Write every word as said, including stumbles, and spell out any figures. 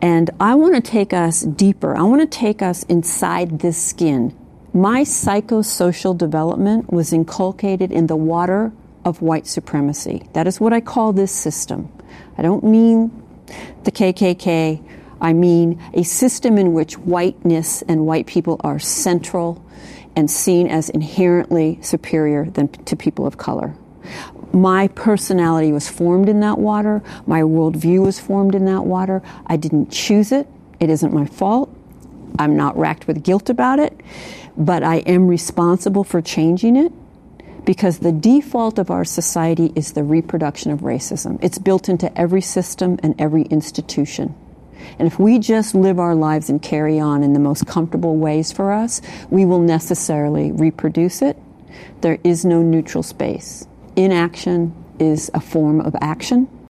And I want to take us deeper. I want to take us inside this skin. My psychosocial development was inculcated in the water of white supremacy. That is what I call this system. I don't mean the K K K. I mean a system in which whiteness and white people are central and seen as inherently superior than to people of color. My personality was formed in that water. My worldview was formed in that water. I didn't choose it. It isn't my fault. I'm not racked with guilt about it, but I am responsible for changing it, because the default of our society is the reproduction of racism. It's built into every system and every institution. And if we just live our lives and carry on in the most comfortable ways for us, we will necessarily reproduce it. There is no neutral space. Inaction is a form of action.